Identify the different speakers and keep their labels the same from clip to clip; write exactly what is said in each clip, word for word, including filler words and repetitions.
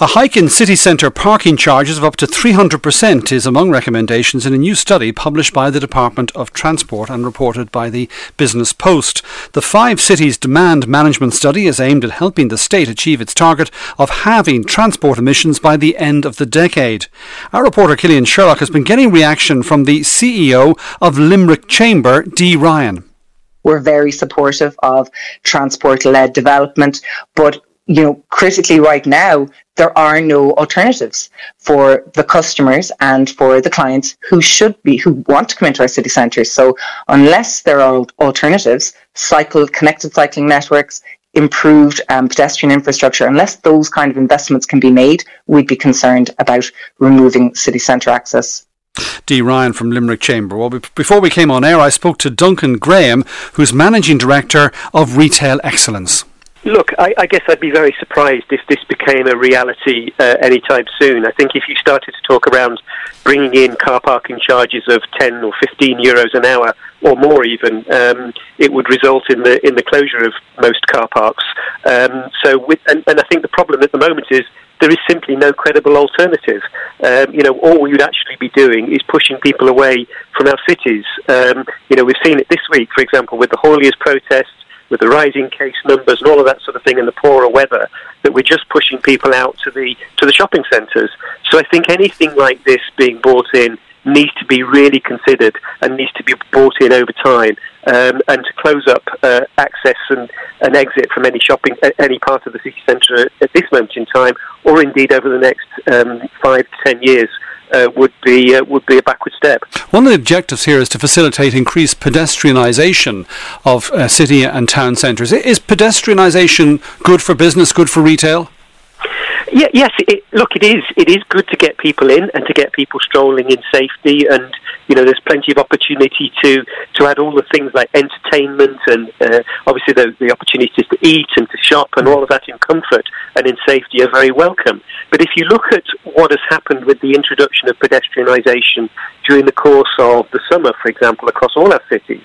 Speaker 1: A hike in city centre parking charges of up to three hundred percent is among recommendations in a new study published by the Department of Transport and reported by the Business Post. The Five Cities Demand Management Study is aimed at helping the state achieve its target of halving transport emissions by the end of the decade. Our reporter Killian Sherlock has been getting reaction from the C E O of Limerick Chamber, Dee Ryan.
Speaker 2: We're very supportive of transport-led development, but you know, critically right now, there are no alternatives for the customers and for the clients who should be, who want to come into our city centres. So unless there are alternatives, cycle, connected cycling networks, improved um, pedestrian infrastructure, unless those kind of investments can be made, we'd be concerned about removing city centre access.
Speaker 1: Dee Ryan from Limerick Chamber. Well, before we came on air, I spoke to Duncan Graham, who's Managing Director of Retail Excellence.
Speaker 3: Look, I, I guess I'd be very surprised if this became a reality uh, anytime soon. I think if you started to talk around bringing in car parking charges of ten or fifteen euros an hour, or more even, um, it would result in the in the closure of most car parks. Um, so, with, and, and I think the problem at the moment is there is simply no credible alternative. Um, you know, all we would actually be doing is pushing people away from our cities. Um, you know, we've seen it this week, for example, with the hauliers protests, with the rising case numbers and all of that sort of thing and the poorer weather, that we're just pushing people out to the to the shopping centres. So I think anything like this being brought in needs to be really considered and needs to be brought in over time. Um, and to close up uh, access and an exit from any shopping, any part of the city centre at this moment in time, or indeed over the next um, five to ten years, Uh, would be uh, would be a backward step.
Speaker 1: One of the objectives here is to facilitate increased pedestrianisation of uh, city and town centres. Is pedestrianisation good for business, good for retail?
Speaker 3: Yeah, yes. It, look, it is. It is good to get people in and to get people strolling in safety, and you know, there's plenty of opportunity to, to add all the things like entertainment and uh, obviously the, the opportunities to eat and to shop and all of that in comfort and in safety are very welcome. But if you look at what has happened with the introduction of pedestrianisation during the course of the summer, for example, across all our cities,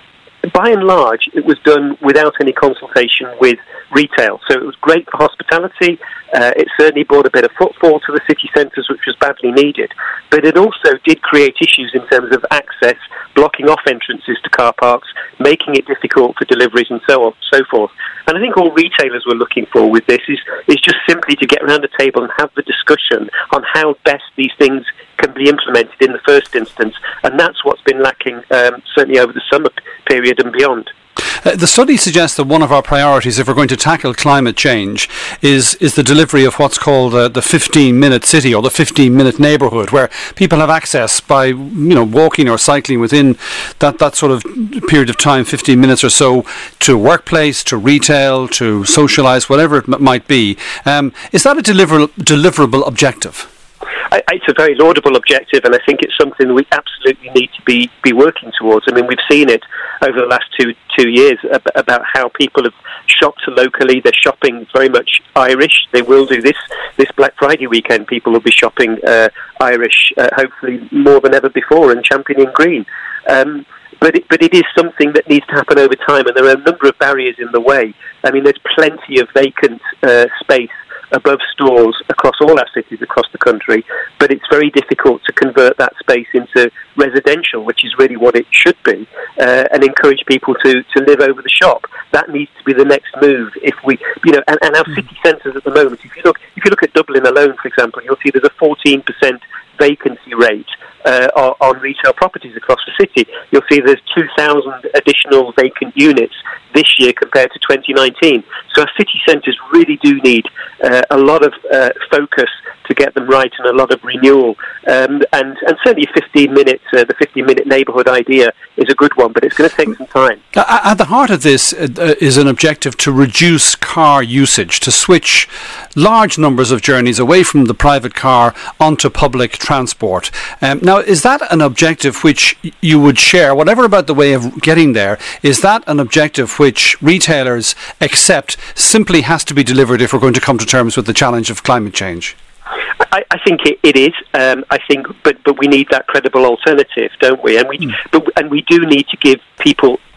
Speaker 3: by and large, it was done without any consultation with retail. So it was great for hospitality. Uh, it certainly brought a bit of footfall to the city centres, which was badly needed. But it also did create issues in terms of access, blocking off entrances to car parks, making it difficult for deliveries and so on, so forth. And I think all retailers were looking for with this is, is just simply to get around the table and have the discussion on how best these things can be implemented in the first instance. And that's what's been lacking, um, certainly over the summer period and beyond.
Speaker 1: Uh, the study suggests that one of our priorities, if we're going to tackle climate change, is is the delivery of what's called uh, the fifteen-minute city or the fifteen-minute neighbourhood, where people have access by, you know, walking or cycling within that, that sort of period of time, fifteen minutes or so, to workplace, to retail, to socialise, whatever it m- might be. Um, is that a deliver- deliverable objective?
Speaker 3: It's a very laudable objective, and I think it's something we absolutely need to be, be working towards. I mean, we've seen it over the last two two years ab- about how people have shopped locally. They're shopping very much Irish. They will do this this Black Friday weekend. People will be shopping uh, Irish, uh, hopefully more than ever before, and championing green. Um, But it, but it is something that needs to happen over time, and there are a number of barriers in the way. I mean, there's plenty of vacant uh, space above stores across all our cities across the country, but it's very difficult to convert that space into residential, which is really what it should be, uh, and encourage people to, to live over the shop. That needs to be the next move. If we, you know, and, and our city centres at the moment, if you look, if you look at Dublin alone, for example, you'll see there's a fourteen percent vacancy rate uh, on, on retail properties across the city. You'll see there's two thousand additional vacant units this year compared to twenty nineteen. So our city centres really do need uh, a lot of uh, focus to get them right and a lot of renewal. Um, and, and certainly fifteen minutes, uh, the fifteen-minute neighbourhood idea is a good one, but it's going to take some time.
Speaker 1: At the heart of this uh, is an objective to reduce car usage, to switch large numbers of journeys away from the private car onto public transport. Um, now, is that an objective which you would share, whatever about the way of getting there, is that an objective which retailers accept simply has to be delivered if we're going to come to terms with the challenge of climate change?
Speaker 3: I, I think it, it is. Um, I think, but but we need that credible alternative, don't we? And we, mm. but and we do need to give people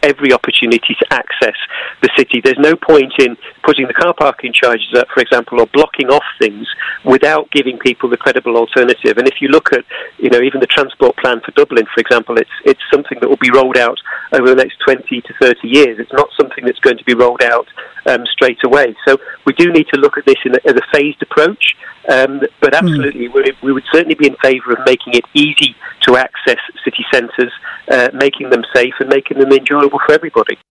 Speaker 3: every opportunity to access the city. There's no point in putting the car parking charges up, for example, or blocking off things without giving people the credible alternative. And if you look at, you know, even the transport plan for Dublin, for example, it's it's something that will be rolled out over the next twenty to thirty years. It's not something that's going to be rolled out um, straight away. So we do need to look at this in a, as a phased approach. Um, but absolutely, mm. we, we would certainly be in favour of making it easy to access city centres, uh, making them safe and making them enjoyable for everybody.